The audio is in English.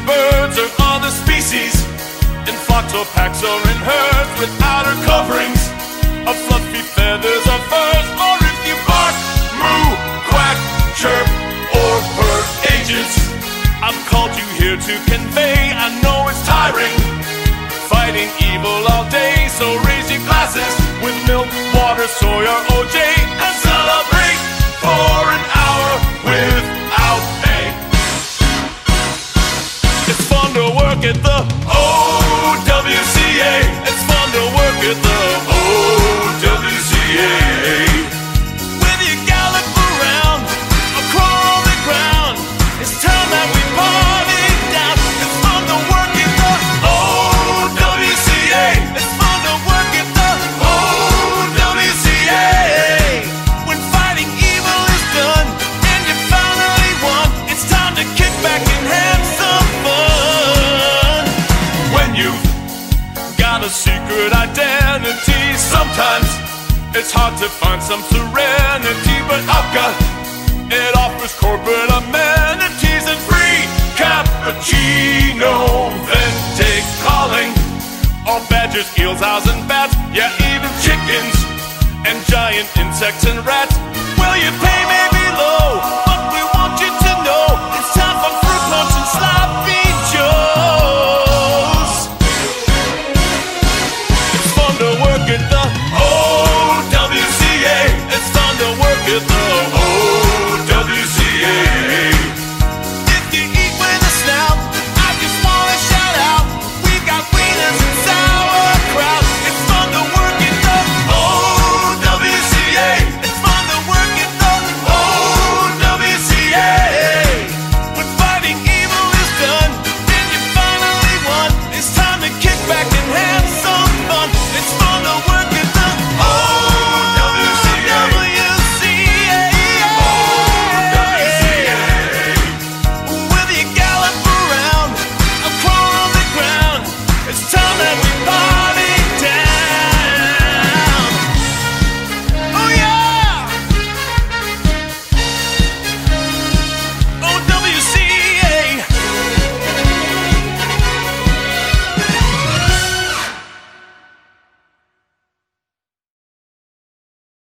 birds or other species, in flocks or packs or in herds, with outer coverings of fluffy feathers or furs. Or if you bark, moo, quack, chirp, or herd agents, I've called you here to convey. I know it's tiring, fighting evil all day, so raise your glasses with milk, water, soy, or OJ, and celebrate for an hour without pay. It's fun to work at the OWCA. It's fun to work at the OWCA. With you gallop around or crawl on the ground, it's time that we party down. It's fun to work at the OWCA. It's fun to work at the OWCA. When fighting evil is done and you finally won, it's time to kick back and have some fun. When you've got a secret identity, sometimes it's hard to find some serenity, but Alka, it offers corporate amenities and free cappuccino. Then take calling all badgers, eels, owls, and bats, yeah, even chickens and giant insects and rats. Well, you pay maybe low,